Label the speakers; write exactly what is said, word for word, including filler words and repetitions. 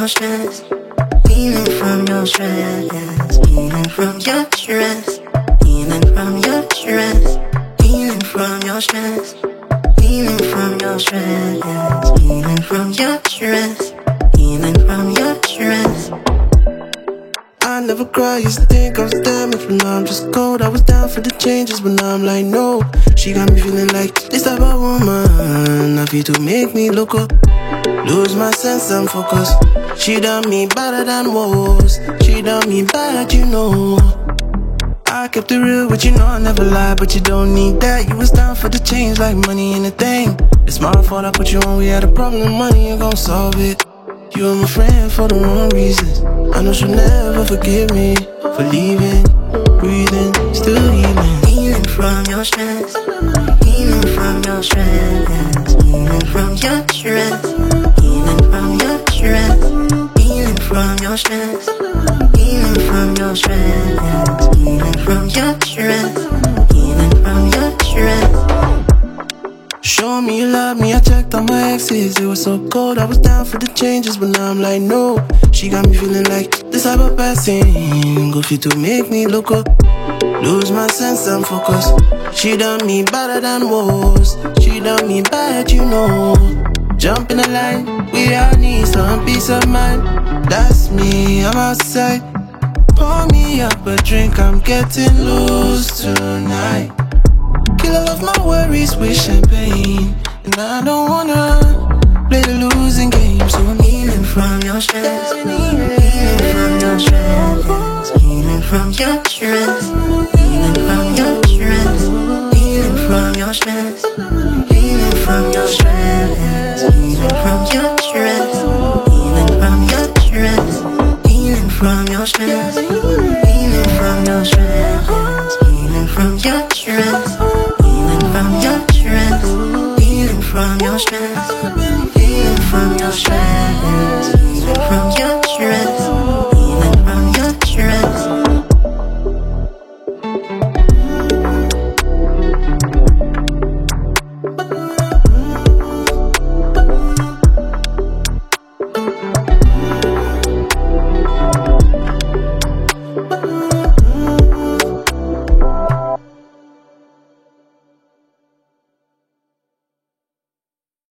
Speaker 1: your stress, healing from your stress, healing from your stress, healing from your stress, healing from your stress, healing from your stress, healing from your stress, healing from your stress.
Speaker 2: I never cry, used to think I was damaged, but now I'm just cold. I was down for the changes, but now I'm like, no. She got me feeling like this type of woman, I feel to make me look up, lose my sense and focus. She done me better than most, she done me bad, you know. I kept it real, but you know I never lie, but you don't need that. You was down for the change like money ain't a thing. It's my fault I put you on, we had a problem, money ain't gon' solve it. You were my friend for the wrong reasons. I know she'll never forgive me for leaving, breathing, still healing.
Speaker 1: Healing from your stress, healing from your stress, healing from your stress, healing from your stress, healing from your stress, healing from your stress, healing from your stress, healing from your stress.
Speaker 2: Show me you love me, I checked on my exes. It was so cold, I was down for the changes, but now I'm like, no. She got me feeling like this type of passing, go fit to make me look up, lose my sense and focus. She done me better than most, she done me bad, you know. Jump in the line, we all need some peace of mind. That's me, I'm outside. Pour me up a drink, I'm getting loose tonight. Kill all of my worries with champagne, and I don't wanna play the losing game, so I'm
Speaker 1: healing from your stress, healing from your stress, healing from your stress, healing from your stress, healing from your stress, healing from your stress, healing from your stress, healing from your stress, healing from your stress, healing from your stress, healing from your stress, healing from your stress, healing from your stress, healing from your stress, healing from your stress.